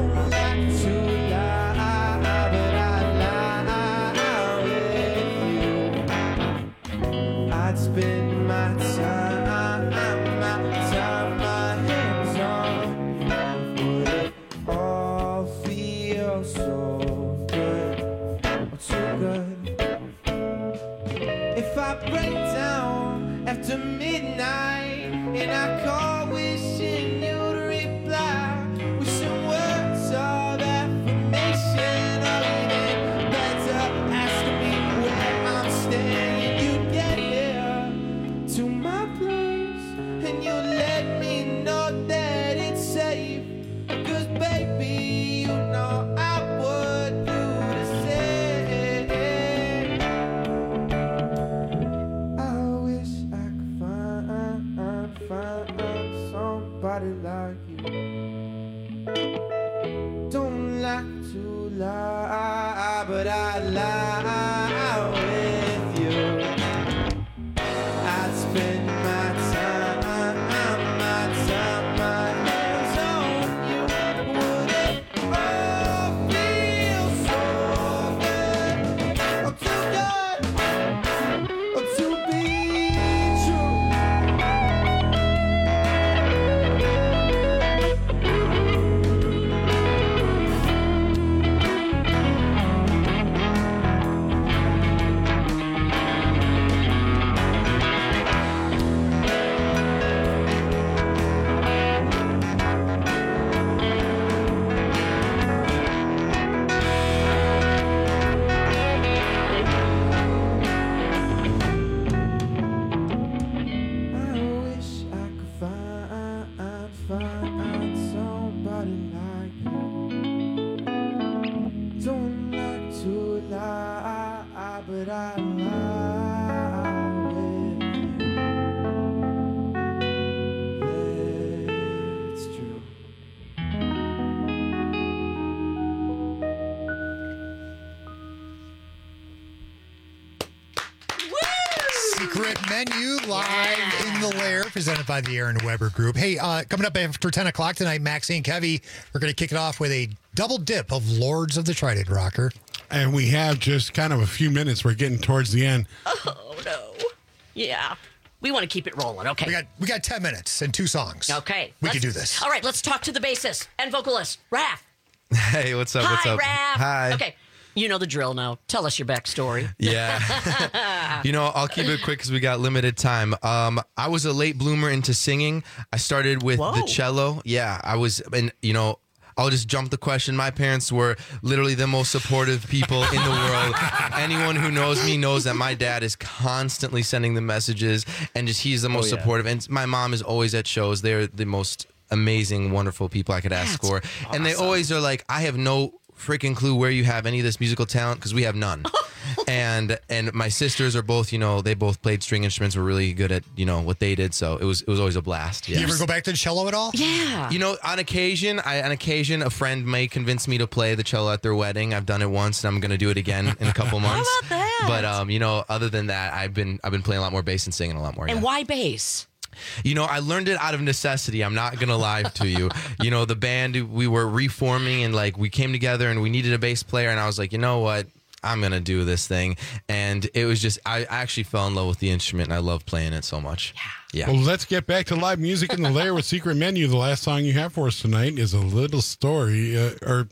lie, but I lie with you. I'd spend my time, my time, my hands on you. Would it all feel so good? Oh, too good, oh, to be true. But I lie with you. That's true. Secret Menu live yeah. in the lair, presented by the Aaron Weber Group. Hey, uh, coming up after ten o'clock tonight, Maxie and Kevy, we're going to kick it off with a double dip of Lords of the Trident Rocker. And we have just kind of a few minutes. We're getting towards the end. Oh, no. Yeah. We want to keep it rolling. Okay. We got we got ten minutes and two songs. Okay. We can do this. All right, let's talk to the bassist and vocalist, Raph. Hey, what's up? Hi, what's up? Raph. Hi. Okay. You know the drill now. Tell us your backstory. Yeah. You know, I'll keep it quick because we got limited time. Um, I was a late bloomer into singing. I started with Whoa. the cello. Yeah, I was, and you know, I'll just jump the question. My parents were literally the most supportive people in the world. Anyone who knows me knows that my dad is constantly sending the messages, and just he's the most Oh, yeah. supportive. And my mom is always at shows. They're the most amazing, wonderful people I could ask That's for. And they awesome. always are like, I have no freaking clue where you have any of this musical talent because we have none. and and my sisters are both, you know, they both played string instruments, were really good at, you know, what they did. So it was it was always a blast. Do you ever go back to the cello at all? Yeah. You know, on occasion, I on occasion, a friend may convince me to play the cello at their wedding. I've done it once, and I'm going to do it again in a couple months. How about that? But um, you know, other than that, I've been I've been playing a lot more bass and singing a lot more. And yeah. why bass? You know, I learned it out of necessity. I'm not gonna lie to you. You know, the band, we were reforming, and like we came together, and we needed a bass player, and I was like, you know what? I'm gonna do this thing, and it was just I actually fell in love with the instrument, and I love playing it so much. Yeah. Well, let's get back to live music in the lair with Secret Menu. The last song you have for us tonight is A Little Story, uh, or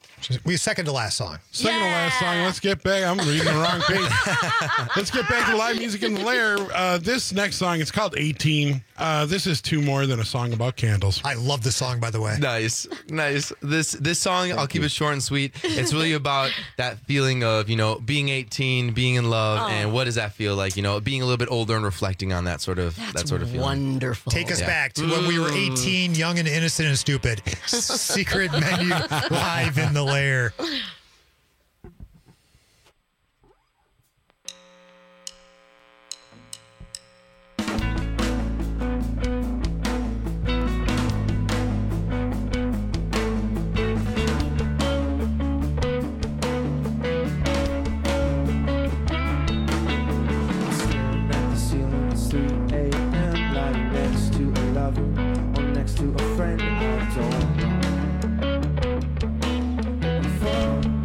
we second to last song. Second to last song. Let's get back. I'm reading the wrong page. Let's get back to live music in the lair. Uh, this next song is called eighteen. Uh, this is two more than a song about candles. I love the song, by the way. Nice, nice. This this song, Thank I'll keep you. it short and sweet. It's really about that feeling of, you know, being eighteen, being in love, oh. and what does that feel like? You know, being a little bit older and reflecting on that sort of That's that sort of feeling. Wonderful. Take us yeah. back to when we were eighteen, young and innocent and stupid. Secret Menu live in the lair. To a friend I don't know.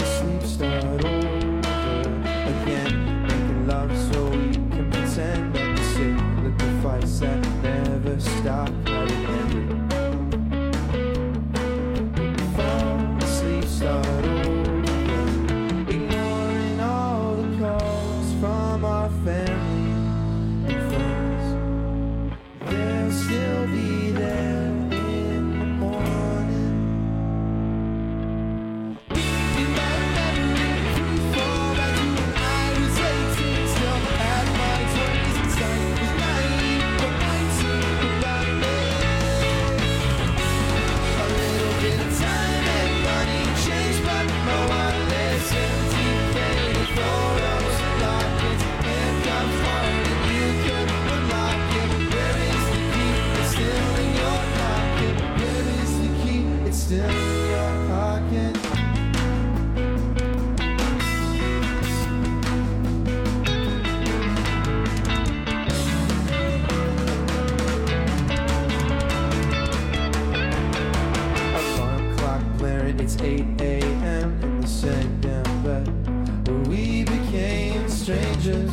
It's eight a.m. in the same damn bed where we became strangers.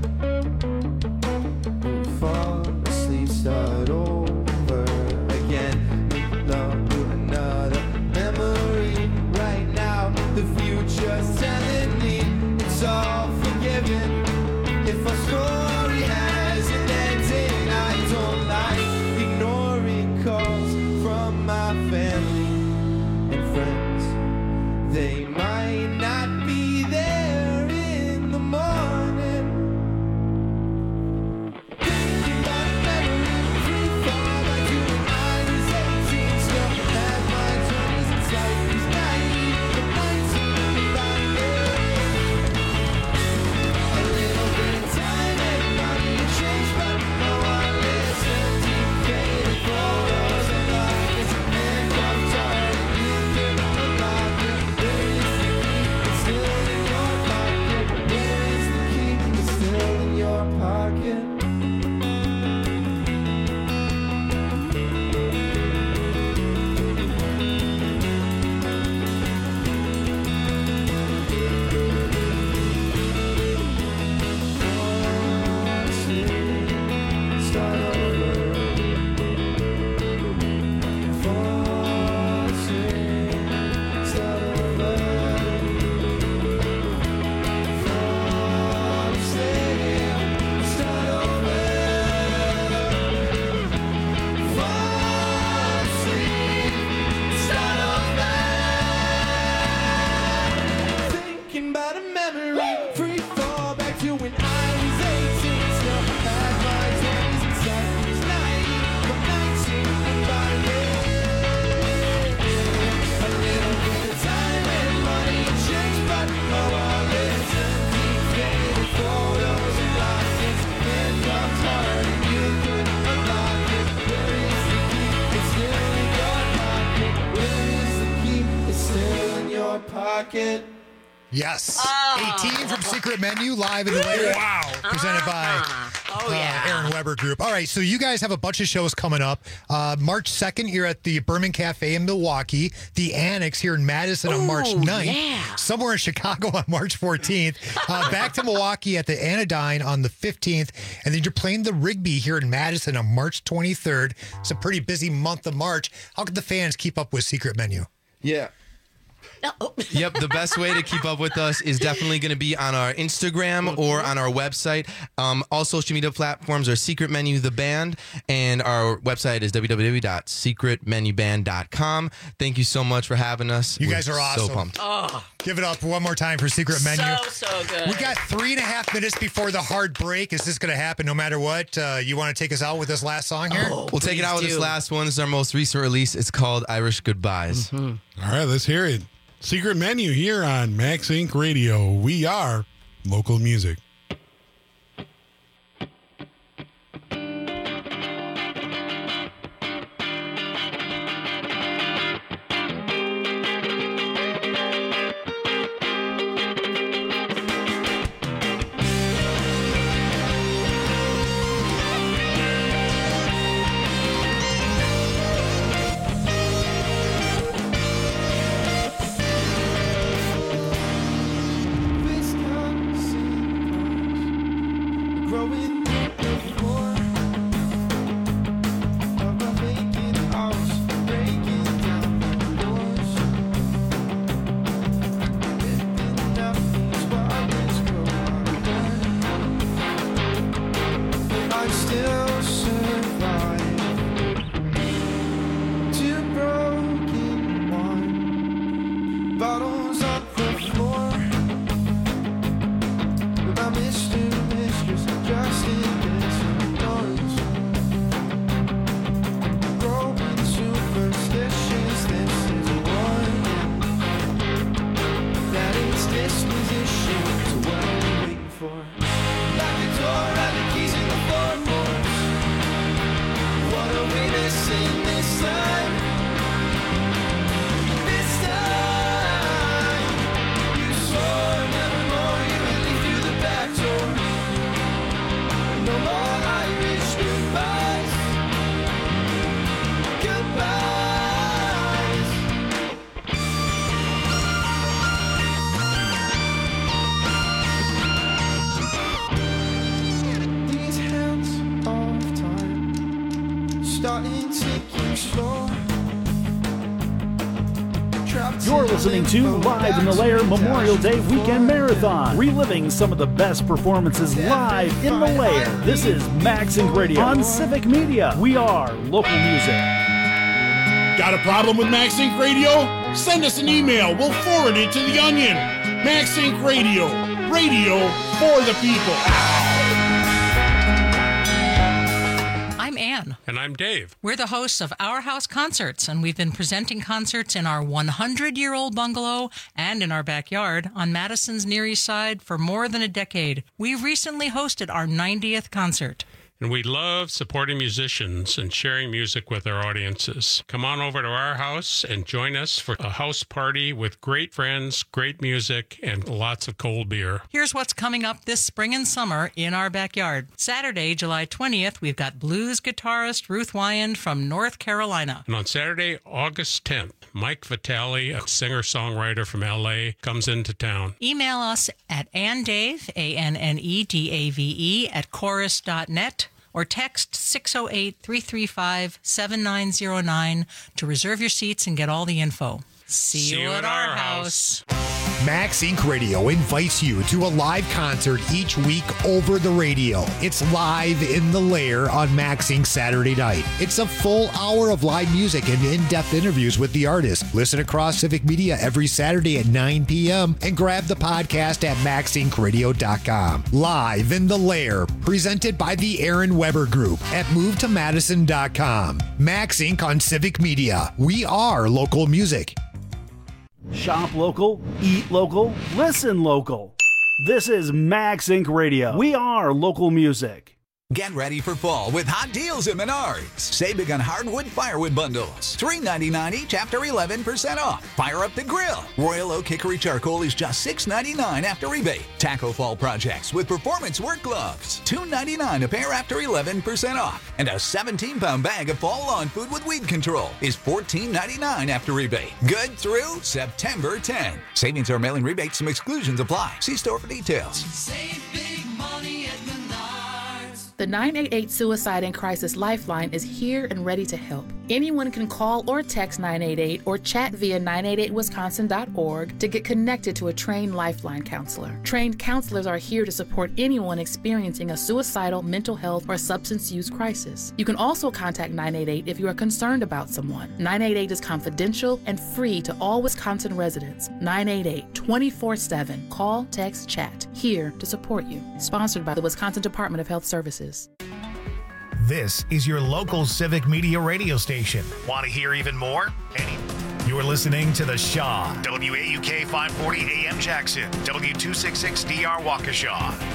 We fall asleep, start over again. Love to another memory. Right now, the future's telling me it's all forgiven. If our story has an ending, I don't like ignoring calls from my family and friends. They might not be there in the morning. Thinking about a memory, free fall back to when I was eighteen. Still had my twenties in sight. Was naive, but nineteen about it. A little bit of time and money to change, but no one listened. Deep faded photos and lies, and I'm tired of you could unlock it. Where is the key? It's still in your pocket. Where is the key? It's still in your pocket. Start over. Fall asleep. Start over. Fall asleep. Start over. Fall asleep. Start over. Thinking about a memory. Free fall back to when I was eighteen. Still had my twenties inside. Was naive, but nineteen about it. A little bit of time and money to change, but no one listened. Deep faded photos and lockets. Handcuffed heart and you could unlock it. Where is the key? It's still in your pocket. Where is the key? It's still in your pocket. Yes. Oh. eighteen from Secret Menu, live in the layer. Wow. Presented by Oh, uh, yeah. Aaron Weber Group. All right, so you guys have a bunch of shows coming up. Uh, March second, you're at the Berman Cafe in Milwaukee. The Annex here in Madison on March ninth. yeah. Somewhere in Chicago on March fourteenth. Uh, back to Milwaukee at the Anodyne on the fifteenth. And then you're playing the Rigby here in Madison on March twenty-third. It's a pretty busy month of March. How can the fans keep up with Secret Menu? Yeah. Yep, the best way to keep up with us is definitely going to be on our Instagram or on our website. Um, all social media platforms are Secret Menu the Band, and our website is w w w dot secret menu band dot com. Thank you so much for having us. You We're guys are awesome. So pumped. Oh, Give it up one more time for Secret Menu. so, so good. We got three and a half minutes before the hard break. Is this going to happen no matter what? Uh, you want to take us out with this last song here? Oh, We'll take it out with this last one. This is our most recent release. It's called Irish Goodbyes. All right, let's hear it. Secret Menu here on Max Inc Radio. We are local music. Bottles on the floor. With my Mister Mistress dressed in this noise. Growing superstitious, this is one that is disposition to what we're waiting for. Lock the door, write the keys in the floorboards. What are we missing this time? This time. listening to Live in the Lair Memorial Day Weekend Marathon, reliving some of the best performances live in the Lair. This is Maxing Radio on Civic Media. We are local music. Got a problem with MaxInc Radio? Send us an email. We'll forward it to The Onion. MaxInc Radio. Radio for the people. I'm Ann. And I'm Dave. We're the hosts of Our House Concerts, and we've been presenting concerts in our hundred-year-old bungalow and in our backyard on Madison's Near East Side for more than a decade. We recently hosted our ninetieth concert. And we love supporting musicians and sharing music with our audiences. Come on over to our house and join us for a house party with great friends, great music, and lots of cold beer. Here's what's coming up this spring and summer in our backyard. Saturday, July twentieth, we've got blues guitarist Ruth Wyand from North Carolina. And on Saturday, August tenth, Mike Vitale, a singer-songwriter from L A, comes into town. Email us at annedave, A N N E D A V E, at chorus dot net. Or text six oh eight, three three five, seven nine oh nine to reserve your seats and get all the info. See, See you at our house. MaxInc Radio invites you to a live concert each week over the radio. It's Live in the Lair on MaxInc Saturday night. It's a full hour of live music and in-depth interviews with the artist. Listen across Civic Media every Saturday at nine p.m. and grab the podcast at max inc radio dot com. Live in the Lair, presented by the Aaron Weber Group at move to madison dot com. MaxInc on Civic Media. We are local music. Shop local, eat local, listen local. This is Maxinc Radio. We are local music. Get ready for fall with hot deals at Menards. Save big on hardwood firewood bundles. three ninety-nine each after eleven percent off. Fire up the grill. Royal Oak Hickory Charcoal is just six ninety-nine after rebate. Taco Fall projects with performance work gloves. two ninety-nine a pair after eleven percent off. And a seventeen pound bag of fall lawn food with weed control is fourteen ninety-nine after rebate. Good through September tenth. Savings are mailing rebates. Some exclusions apply. See store for details. Save big money at Menards. The nine eight eight Suicide and Crisis Lifeline is here and ready to help. Anyone can call or text nine eight eight or chat via nine eight eight wisconsin dot org to get connected to a trained Lifeline counselor. Trained counselors are here to support anyone experiencing a suicidal, mental health, or substance use crisis. You can also contact nine eight eight if you are concerned about someone. nine eight eight is confidential and free to all Wisconsin residents. nine eight eight, twenty-four seven. Call, text, chat. Here to support you. Sponsored by the Wisconsin Department of Health Services. This is your local Civic Media radio station. Want to hear even more? Any- You're listening to The Shaw, W A U K five forty A M Jackson, W two sixty-six D R Waukesha.